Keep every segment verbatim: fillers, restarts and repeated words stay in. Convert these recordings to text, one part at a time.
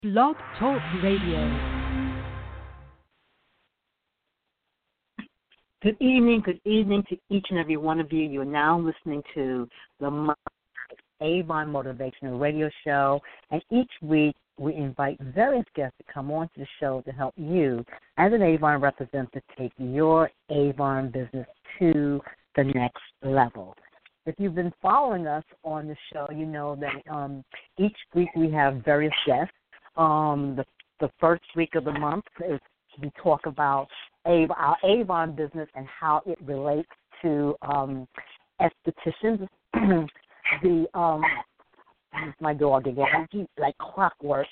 Blog Talk Radio. Good evening, good evening to each and every one of you. You are now listening to the Avon Motivational Radio Show, and each week we invite various guests to come on to the show to help you, as an Avon representative, take your Avon business to the next level. If you've been following us on the show, you know that um, each week we have various guests. Um, the, the first week of the month is we talk about Avon, our Avon business and how it relates to um, estheticians. the um, my dog again, he's like clockwork.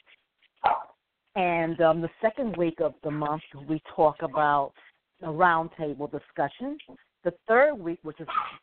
And um, the second week of the month, we talk about a roundtable discussion. The third week, which is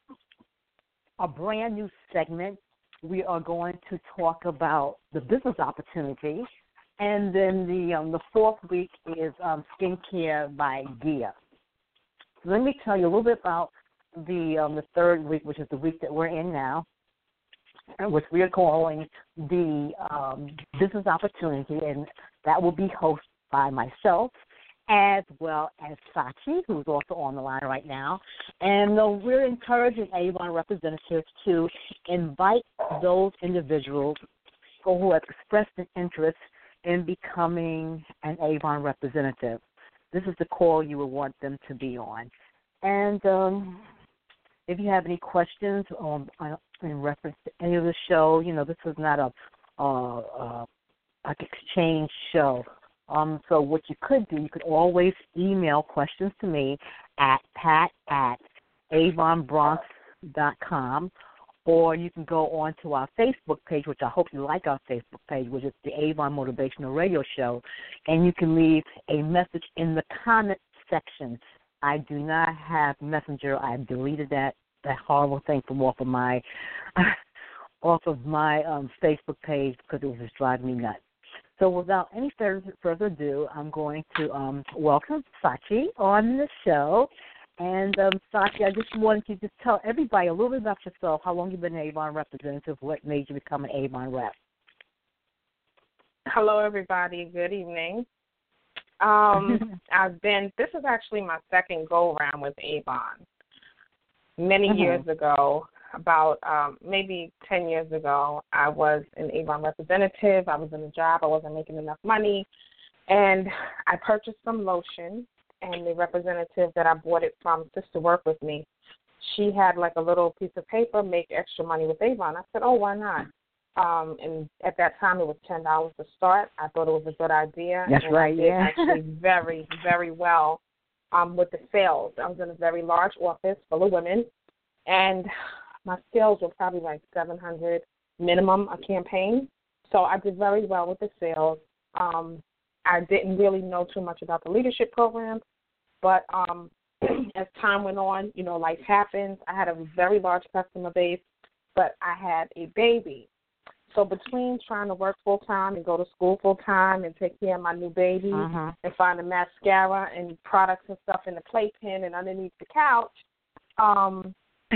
a brand new segment, we are going to talk about the business opportunity. And then the um, the fourth week is um, skincare by Gia. So let me tell you a little bit about the um, the third week, which is the week that we're in now, which we are calling the um, business opportunity, and that will be hosted by myself as well as Sachi, who's also on the line right now. And uh, we're encouraging Avon representatives to invite those individuals who have expressed an interest in becoming an Avon representative. This is the call you would want them to be on. And um, if you have any questions um, in reference to any of the show, you know, this is not a uh, uh, an exchange show. Um, so what you could do, you could always email questions to me at pat at avon bronx dot com, or you can go on to our Facebook page, which I hope you like our Facebook page, which is the Avon Motivational Radio Show, and you can leave a message in the comment section. I do not have Messenger. I've deleted that that horrible thing from off of my off of my um, Facebook page because it was just driving me nuts. So without any further, further ado, I'm going to um, welcome Sachi on the show. And, um, Sachi, I just wanted you to tell everybody a little bit about yourself, how long you've been an Avon representative, what made you become an Avon rep. Hello, everybody. Good evening. Um, I've been, this is actually my second go-around with Avon. Many mm-hmm. years ago, about um, maybe ten years ago, I was an Avon representative. I was in a job. I wasn't making enough money. And I purchased some lotion, and the representative that I bought it from, just to work with me, she had like a little piece of paper, make extra money with Avon. I said, oh, why not? Um, and at that time, it was ten dollars to start. I thought it was a good idea. That's and right, I did yeah. actually very, very well um, with the sales. I was in a very large office full of women, and my sales were probably like seven hundred minimum a campaign. So I did very well with the sales. Um, I didn't really know too much about the leadership program, but um, as time went on, you know, life happens. I had a very large customer base, but I had a baby. So between trying to work full-time and go to school full-time and take care of my new baby uh-huh. and find a mascara and products and stuff in the playpen and underneath the couch, um,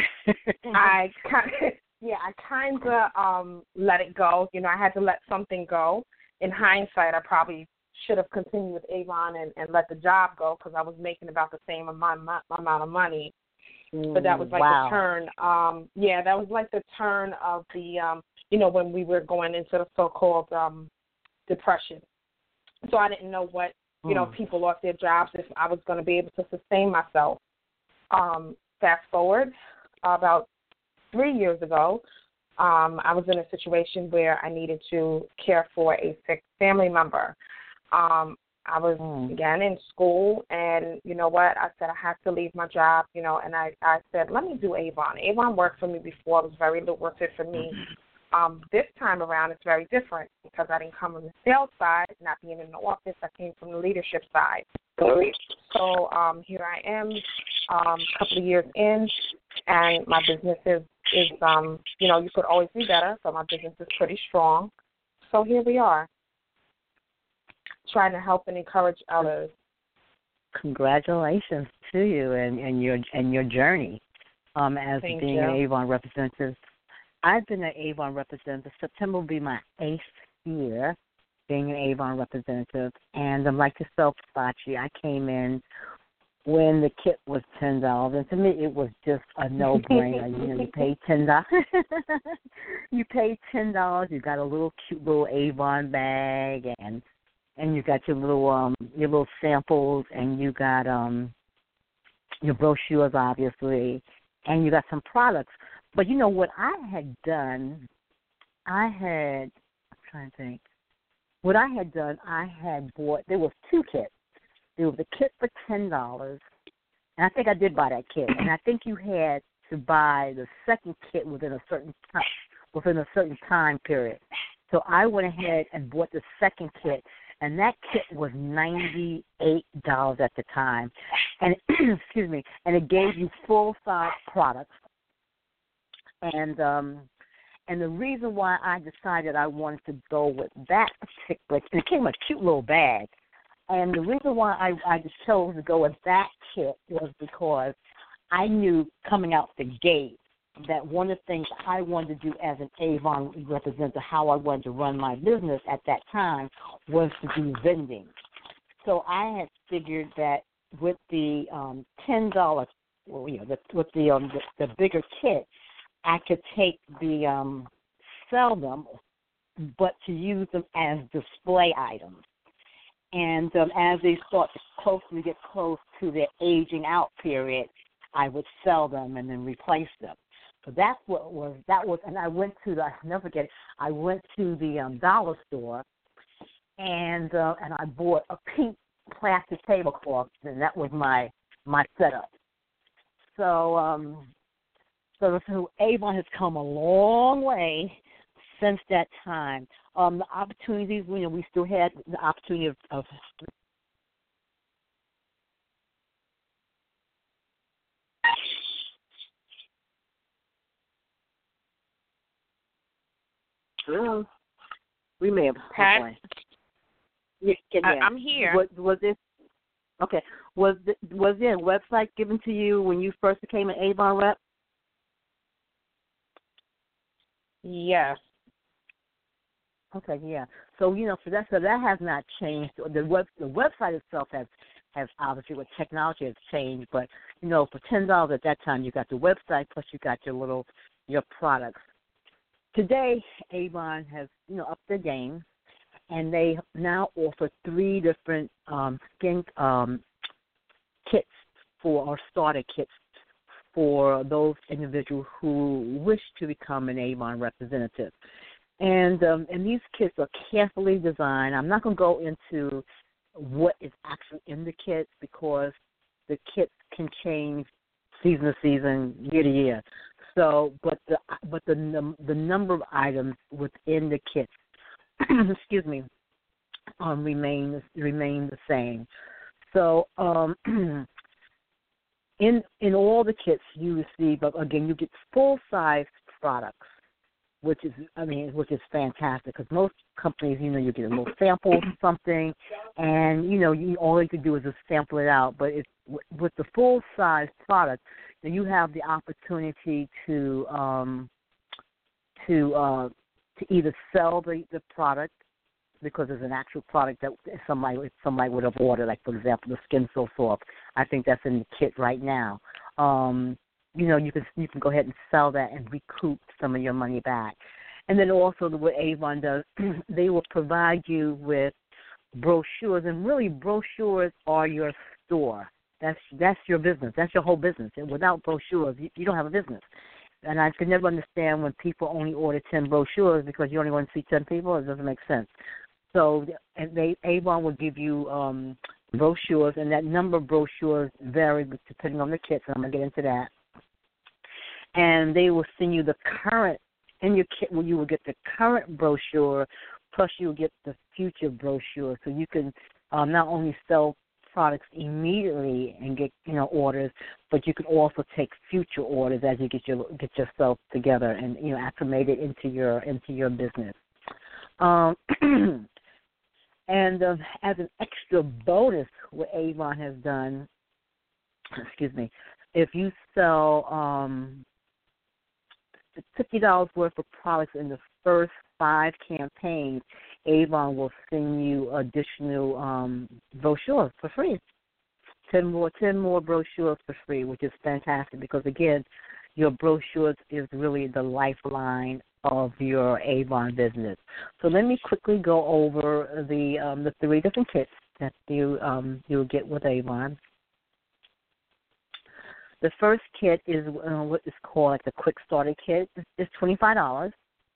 I kind of, yeah, I kind of um, let it go. You know, I had to let something go. In hindsight, I probably should have continued with Avon and, and let the job go because I was making about the same amount, amount of money. Ooh, but that was like wow. the turn. Um, yeah, that was like the turn of the, um, you know, when we were going into the so-called um, depression. So I didn't know what, you know, mm. people lost their jobs, if I was going to be able to sustain myself. Um, fast forward, about three years ago, um, I was in a situation where I needed to care for a sick family member. Um, I was, mm. again, in school, and you know what? I said I have to leave my job, you know, and I, I said, let me do Avon. Avon worked for me before. It was very lucrative for me. Um, this time around, it's very different because I didn't come from the sales side, not being in the office. I came from the leadership side. So um, here I am, um, a couple of years in, and my business is, is um, you know, you could always be better, so my business is pretty strong. So here we are, trying to help and encourage others. Congratulations to you and, and your and your journey um, as Thank being you. an Avon representative. I've been an Avon representative. September will be my eighth year, being an Avon representative. And um, like yourself, Sachi, I came in when the kit was ten dollars, and to me it was just a no-brainer. you know, you pay ten dollars. you pay ten dollars. You got a little cute little Avon bag, and and you got your little um your little samples, and you got um your brochures, obviously, and you got some products. But you know what I had done? I had I'm trying to think. What I had done, I had bought. There was two kits. There was a kit for ten dollars, and I think I did buy that kit. And I think you had to buy the second kit within a certain time, within a certain time period. So I went ahead and bought the second kit, and that kit was ninety-eight dollars at the time. And excuse me, and it gave you full size products. And um, and the reason why I decided I wanted to go with that particular, and it came in a cute little bag. And the reason why I, I just chose to go with that kit was because I knew coming out the gate that one of the things I wanted to do as an Avon representative, how I wanted to run my business at that time, was to do vending. So I had figured that with the um, ten dollars, well, you know, the, with the, um, the the bigger kit, I could take the um, sell them, but to use them as display items. And um, as they start to closely get close to their aging out period, I would sell them and then replace them. So that's what was that was. And I went to the I'll never forget it. I went to the um, dollar store, and uh, and I bought a pink plastic tablecloth, and that was my my setup. So um, so, so Avon has come a long way since that time. Um, the opportunities, you know, we still had the opportunity of, of well, we may have Pat, yeah, yeah. I, I'm here. Was, was this okay? Was the, was there a website given to you when you first became an Avon rep? Yes. Okay, yeah. So you know, so that so that has not changed. The web the website itself has has obviously with technology has changed, but you know, for ten dollars at that time, you got the website plus you got your little your products. Today, Avon has you know upped their game, and they now offer three different um, skin um, kits for or starter kits for those individuals who wish to become an Avon representative. And um, and these kits are carefully designed. I'm not going to go into what is actually in the kits because the kits can change season to season, year to year. So, but the but the num- the number of items within the kits, excuse me, um, remain remain the same. So, um, in in all the kits you receive, again, you get full size products, which is, I mean, which is fantastic because most companies, you know, you get a little sample of something, and you know, you all you can do is just sample it out. But it's, with the full size product, then you have the opportunity to um, to uh, to either sell the, the product because it's an actual product that somebody somebody would have ordered, like for example, the Skin So Soft. I think that's in the kit right now. Um, You know, you can you can go ahead and sell that and recoup some of your money back. And then also the what Avon does, they will provide you with brochures, and really brochures are your store. That's that's your business. That's your whole business. And without brochures, you, you don't have a business. And I could never understand when people only order ten brochures because you only want to see ten people. It doesn't make sense. So and they Avon will give you um, brochures, and that number of brochures vary depending on the kits, and I'm going to get into that. And they will send you the current, in your kit where you will get the current brochure, plus you'll get the future brochure. So you can um, not only sell products immediately and get, you know, orders, but you can also take future orders as you get your get yourself together and, you know, acclimate it into your into your business. Um, and um, as an extra bonus, what Avon has done, excuse me, if you sell um, fifty dollars worth of products in the first five campaigns, Avon will send you additional um, brochures for free. Ten more, ten more brochures for free, which is fantastic because again, your brochures is really the lifeline of your Avon business. So let me quickly go over the um, the three different kits that you um, you'll get with Avon. The first kit is uh, what is called like the Quick Starter Kit. It's twenty-five dollars,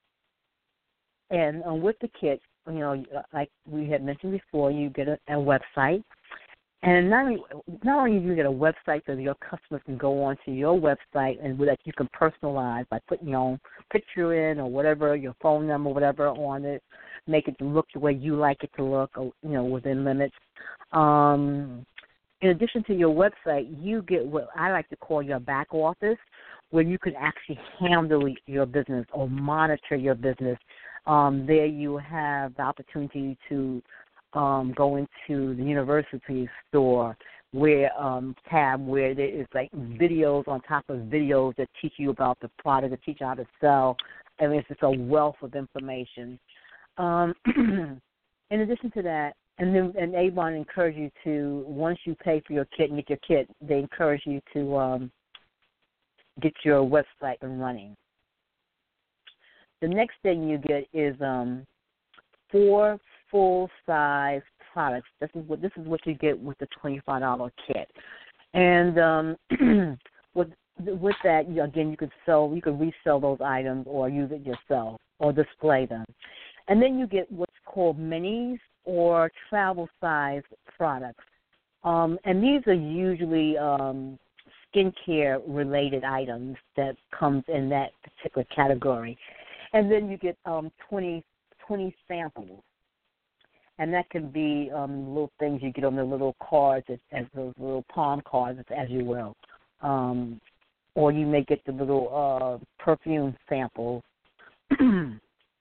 and uh, with the kit, you know, like we had mentioned before, you get a, a website. And not only, not only do you get a website so that your customers can go onto your website and that you can personalize by putting your own picture in or whatever, your phone number, whatever on it, make it look the way you like it to look, or, you know, within limits. Um, in addition to your website, you get what I like to call your back office, where you can actually handle your business or monitor your business. Um, there you have the opportunity to Um, go into the university store where um, tab where there is like videos on top of videos that teach you about the product, that teach you how to sell. I mean, it's just a wealth of information. Um, in addition to that, and then and Avon encourage you to, once you pay for your kit and get your kit, they encourage you to um, get your website and running. The next thing you get is um, four full-size products. This is what this is what you get with the twenty-five dollars kit, and um, with with that, you, again, you could sell, you could resell those items or use it yourself or display them, and then you get what's called minis or travel-size products, um, and these are usually um, skincare-related items that comes in that particular category, and then you get um, twenty, twenty samples. And that can be um, little things you get on the little cards, as, as those little palm cards, as you will. Um, or you may get the little uh, perfume samples. The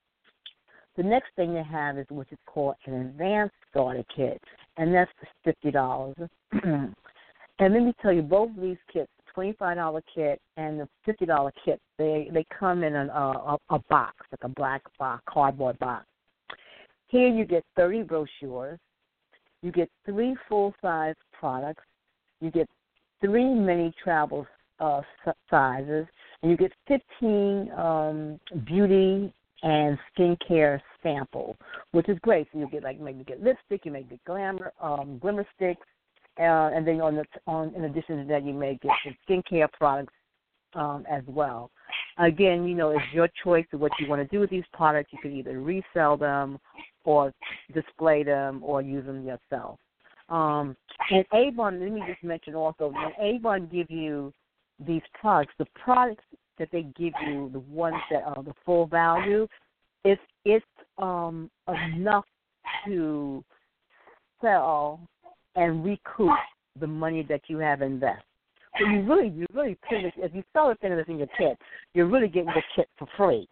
next thing they have is what is called an advanced starter kit, and that's fifty dollars. And let me tell you, both of these kits, the twenty-five dollars kit and the fifty dollars kit, they, they come in an, uh, a, a box, like a black box, cardboard box. Here you get thirty brochures, you get three full-size products, you get three mini travel uh, sizes, and you get fifteen um, beauty and skincare samples, which is great. So you get like maybe get lipstick, you may get glamour, um, glimmer sticks, uh, and then on the on in addition to that, you may get some skincare products um, as well. Again, you know, it's your choice of what you want to do with these products. You can either resell them or display them or use them yourself. Um, and Avon, let me just mention also, when Avon give you these products, the products that they give you, the ones that are the full value, it's, it's um, enough to sell and recoup the money that you have invested. So you really, you really, if you sell a thing that's in your kit, you're really getting the kit for free.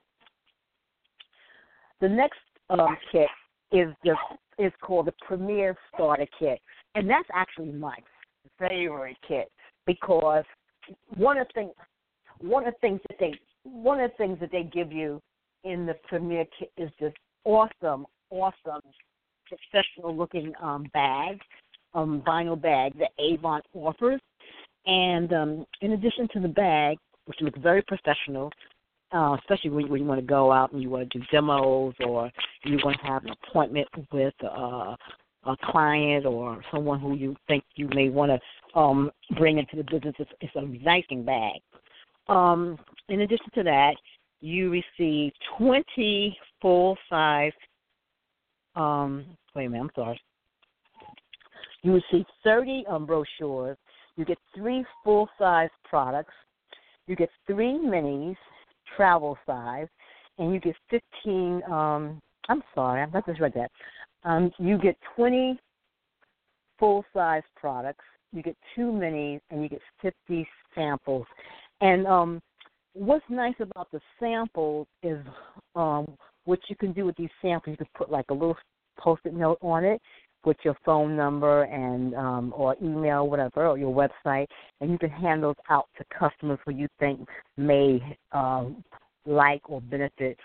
The next um, kit is the is called the Premier Starter Kit, and that's actually my favorite kit because one of the things, one of the things that they, one of the things that they give you in the Premier Kit is this awesome, awesome, professional-looking um, bag, um, vinyl bag that Avon offers. And um, in addition to the bag, which looks very professional, uh, especially when, when you want to go out and you want to do demos or you want to have an appointment with uh, a client or someone who you think you may want to um, bring into the business, it's, it's a nice bag. Um, in addition to that, you receive twenty full-size, um, wait a minute, I'm sorry. You receive thirty um, brochures. You get three full-size products. You get three minis, travel size, and you get fifteen. Um, I'm sorry, I'm not just read that. Um, you get twenty full-size products. You get two minis, and you get fifty samples. And um, what's nice about the samples is um, what you can do with these samples. You can put like a little post-it note on it with your phone number and um, or email, whatever, or your website, and you can hand those out to customers who you think may uh, like or benefit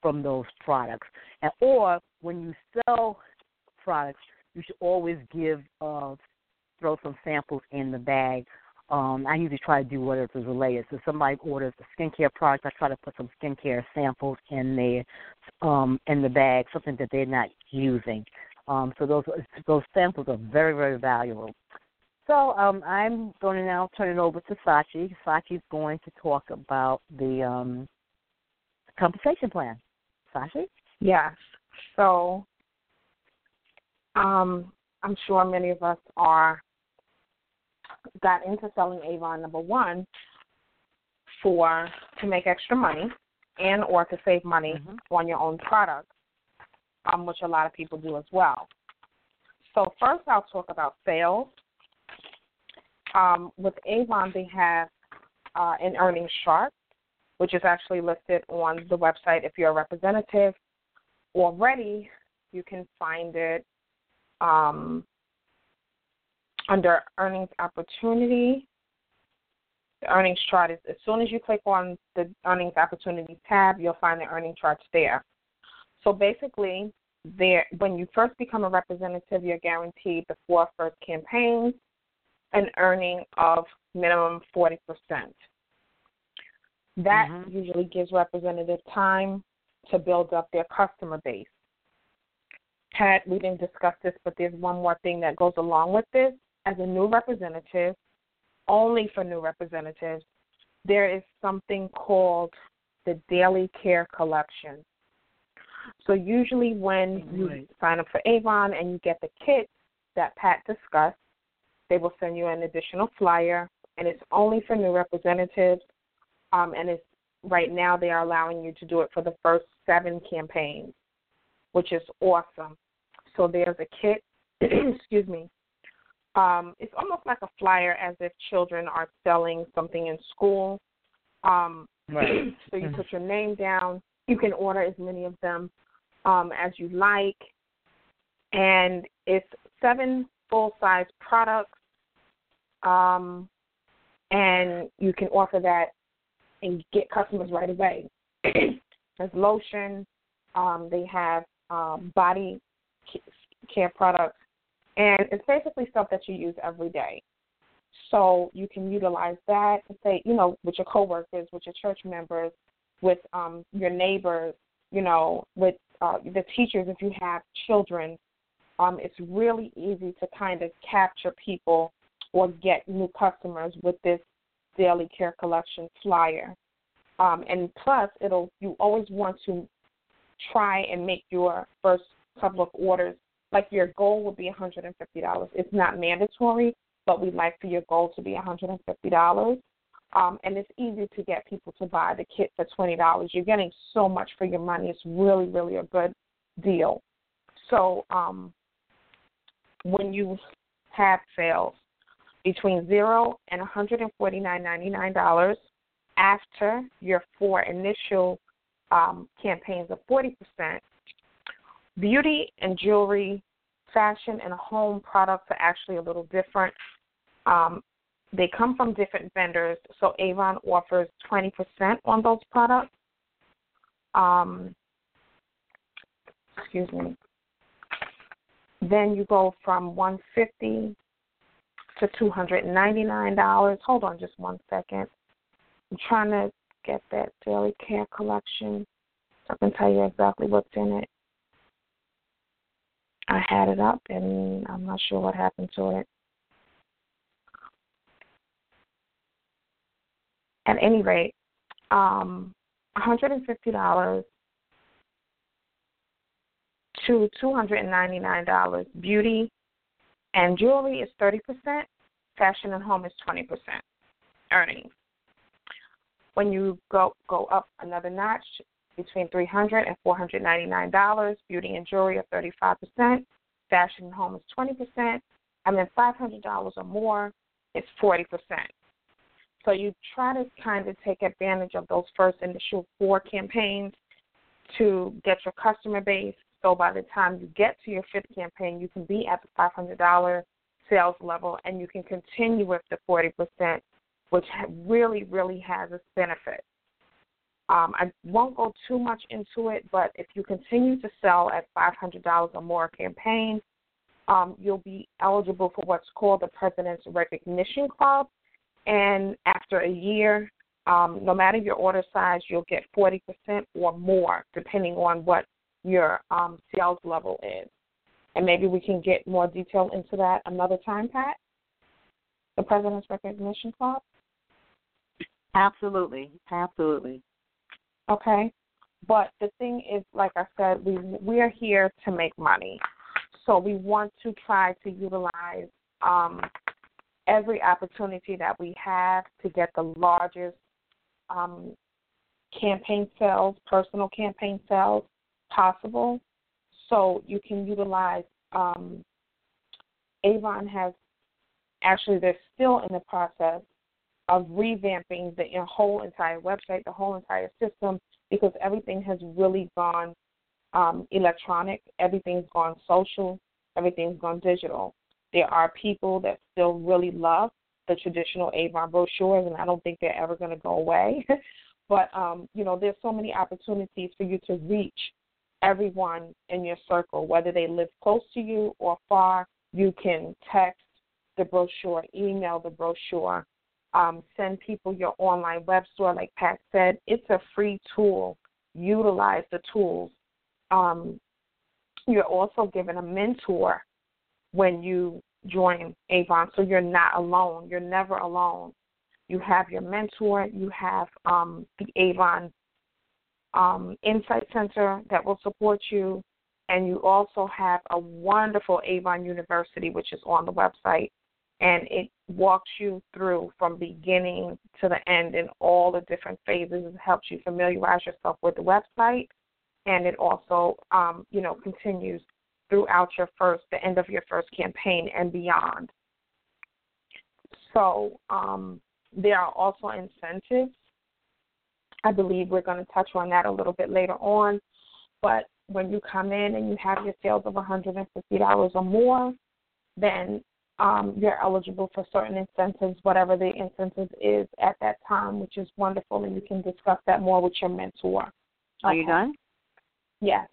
from those products. And or when you sell products, you should always give uh, throw some samples in the bag. Um, I usually try to do whatever is related. So somebody orders a skincare product, I try to put some skincare samples in there, um, in the bag, something that they're not using. Um, so those those samples are very, very valuable. So um, I'm going to now turn it over to Sachi. Sachi's going to talk about the um, compensation plan. Sachi? Yes. So um, I'm sure many of us are got into selling Avon, number one, for to make extra money and or to save money mm-hmm. on your own products, um, which a lot of people do as well. So first I'll talk about sales. Um, with Avon, they have uh, an earnings chart, which is actually listed on the website. If you're a representative already, you can find it um, under earnings opportunity. The earnings chart is, as soon as you click on the earnings opportunity tab, you'll find the earnings charts there. So basically, there, when you first become a representative, you're guaranteed the four first campaigns, an earning of minimum forty percent. That mm-hmm. usually gives representative time to build up their customer base. Pat, we didn't discuss this, but there's one more thing that goes along with this. As a new representative, only for new representatives, there is something called the Daily Care Collection. So usually when you right. sign up for Avon and you get the kit that Pat discussed, they will send you an additional flyer, and it's only for new representatives, um, and it's right now they are allowing you to do it for the first seven campaigns, which is awesome. So there's a kit, excuse me, Um, it's almost like a flyer as if children are selling something in school. Um, right. So you put your name down. You can order as many of them um, as you like. And it's seven full-size products. Um, and you can offer that and get customers right away. There's lotion. Um, they have um, body care products. And it's basically stuff that you use every day. So you can utilize that to say, you know, with your coworkers, with your church members, with um, your neighbors, you know, with uh, the teachers if you have children. Um, it's really easy to kind of capture people or get new customers with this Daily Care Collection flyer. Um, and plus, it'll you always want to try and make your first couple of orders. Like your goal would be one hundred fifty dollars. It's not mandatory, but we'd like for your goal to be one hundred fifty dollars. Um, and it's easy to get people to buy the kit for twenty dollars. You're getting so much for your money. It's really, really a good deal. So um, when you have sales between zero and one hundred forty-nine dollars and ninety-nine cents after your four initial um, campaigns of forty percent, beauty and jewelry, fashion, and home products are actually a little different. Um, they come from different vendors, so Avon offers twenty percent on those products. Um, excuse me. Then you go from one hundred fifty dollars to two hundred ninety-nine dollars. Hold on just one second. I'm trying to get that Daily Care Collection so I can tell you exactly what's in it. I had it up, and I'm not sure what happened to it. At any rate, um, one hundred fifty dollars to two hundred ninety-nine dollars. Beauty and jewelry is thirty percent. Fashion and home is twenty percent earnings. When you go go up another notch, between three hundred dollars and four hundred ninety-nine dollars, beauty and jewelry are thirty-five percent. Fashion and home is twenty percent. And then five hundred dollars or more is forty percent. So you try to kind of take advantage of those first initial four campaigns to get your customer base. So by the time you get to your fifth campaign, you can be at the five hundred dollars sales level, and you can continue with the forty percent, which really, really has its benefit. Um, I won't go too much into it, but if you continue to sell at five hundred dollars or more a campaign, um, you'll be eligible for what's called the President's Recognition Club. And after a year, um, no matter your order size, you'll get forty percent or more, depending on what your um, sales level is. And maybe we can get more detail into that another time, Pat, the President's Recognition Club. Absolutely, absolutely. Okay, but the thing is, like I said, we we are here to make money, so we want to try to utilize um, every opportunity that we have to get the largest um, campaign sales, personal campaign sales possible. So you can utilize. Um, Avon has actually they're still in the process of revamping the whole entire website, the whole entire system, because everything has really gone um, electronic. Everything's gone social. Everything's gone digital. There are people that still really love the traditional Avon brochures, and I don't think they're ever going to go away. But, um, you know, there's so many opportunities for you to reach everyone in your circle, whether they live close to you or far. You can text the brochure, email the brochure, Um, send people your online web store, like Pat said. It's a free tool. Utilize the tools. Um, you're also given a mentor when you join Avon, so you're not alone. You're never alone. You have your mentor. You have um, the Avon um, Insight Center that will support you, and you also have a wonderful Avon University, which is on the website. And it walks you through from beginning to the end in all the different phases. It helps you familiarize yourself with the website, and it also, um, you know, continues throughout your first, the end of your first campaign and beyond. So um, there are also incentives. I believe we're going to touch on that a little bit later on. But when you come in and you have your sales of one hundred fifty dollars or more, then Um, you're eligible for certain incentives, whatever the incentive is at that time, which is wonderful, and you can discuss that more with your mentor. Are okay. you done? Yes.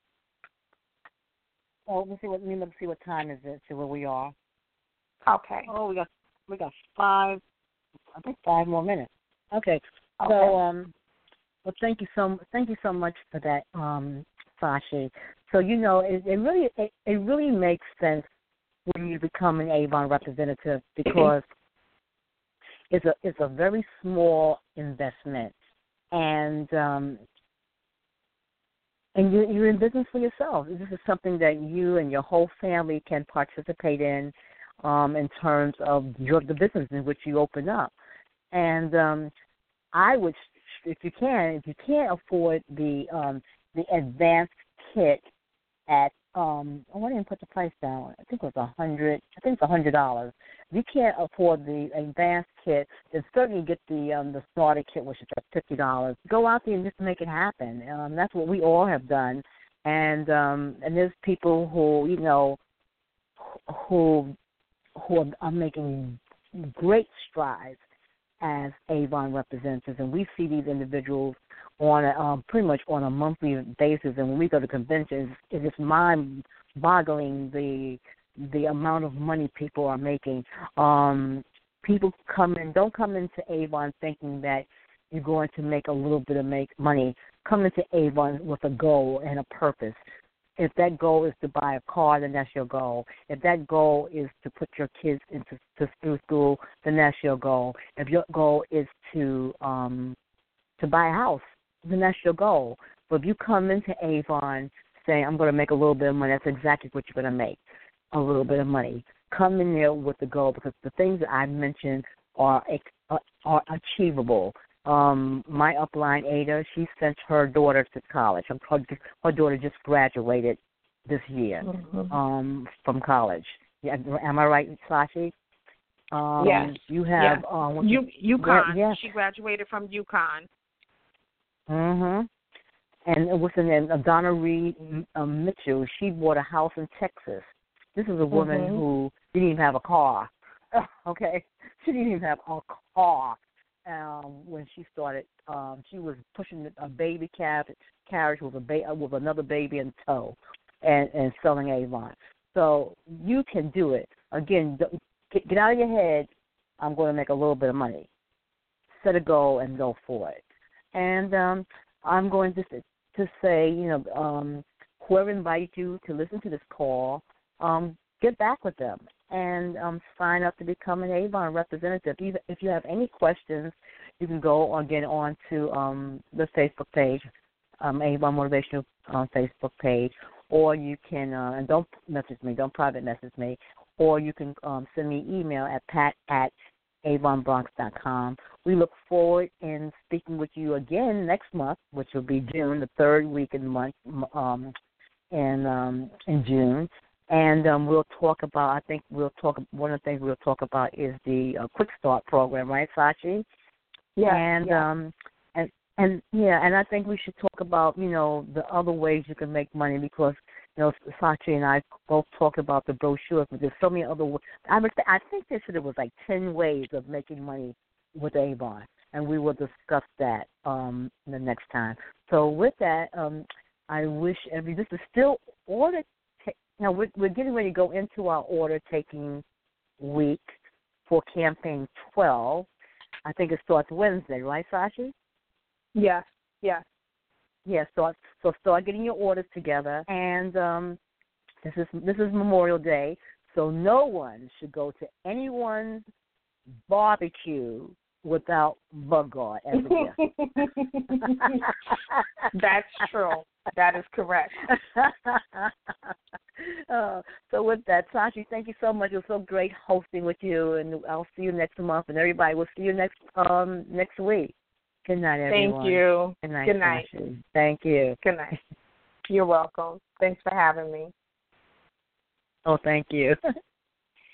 Well, let's see what let's see what time is it. See where we are. Okay. Oh, we got we got five. I think five more minutes. Okay. okay. So, um, well, thank you so thank you so much for that, um, Sashi. So you know, it, it really it, it really makes sense when you become an Avon representative, because it's a it's a very small investment, and um, and you, you're in business for yourself. This is something that you and your whole family can participate in, um, in terms of your the business in which you open up. And um, I would, if you can, if you can't afford the um, the advanced kit at Um, I didn't put the price down. I think it was a hundred. I think it's a hundred dollars. If you can't afford the advanced kit, then certainly get the um, the starter kit, which is like fifty dollars. Go out there and just make it happen. Um, that's what we all have done. And um, and there's people who you know who who are making great strides as Avon representatives, and we see these individuals on a, um, pretty much on a monthly basis. And when we go to conventions, it is mind-boggling the the amount of money people are making. Um, people come in, don't come into Avon thinking that you're going to make a little bit of make money. Come into Avon with a goal and a purpose. If that goal is to buy a car, then that's your goal. If that goal is to put your kids into to through school, then that's your goal. If your goal is to um, to buy a house, then that's your goal. But if you come into Avon saying, I'm going to make a little bit of money, that's exactly what you're going to make, a little bit of money. Come in there with the goal, because the things that I mentioned are are achievable. Um, my upline, Ada, she sent her daughter to college. Her, her daughter just graduated this year mm-hmm. um, from college. Yeah, am I right, Sashi? Um, yes. You have yes. uh, U- UConn. Yes. She graduated from UConn. Mm-hmm. And what's her name? Donna Reed um, Mitchell. She bought a house in Texas. This is a woman mm-hmm. who didn't even have a car. Okay, she didn't even have a car, um, when she started. Um, she was pushing a baby cab carriage with a ba- with another baby in tow, and and selling Avon. So you can do it. Again, get, get out of your head. I'm going to make a little bit of money. Set a goal and go for it. And um, I'm going to to say, you know, um, whoever invited you to listen to this call, um, get back with them and um, sign up to become an Avon representative. Even if you have any questions, you can go on get on to um, the Facebook page, um, Avon Motivational um, Facebook page, or you can uh, and don't message me, don't private message me, or you can um, send me an email at pat at avon bronx dot com. We look forward in speaking with you again next month, which will be June, the third week in the month, um, in um, in June. And um, we'll talk about, I think we'll talk, one of the things we'll talk about is the uh, Quick Start program, right, Sachi? Yeah. And, yeah. um, and, and, yeah, and I think we should talk about, you know, the other ways you can make money because, you know, Sachi and I both talked about the brochures, but there's so many other ways. I, was, I think they said it was like ten ways of making money with Avon, and we will discuss that um, the next time. So with that, um, I wish every, this is still order. Now, we're, we're getting ready to go into our order-taking week for Campaign twelve. I think it starts Wednesday, right, Sashi? Yes, yes. Yeah, so, so start getting your orders together. And um, this is this is Memorial Day, so no one should go to anyone's barbecue without Bug Guard as a gift. That's true. That is correct. uh, so with that, Sashi, thank you so much. It was so great hosting with you, and I'll see you next month. And everybody, we'll see you next um next week. Good night, everyone. Thank you. Good night. Good night. Sashi. Thank you. Good night. You're welcome. Thanks for having me. Oh, thank you.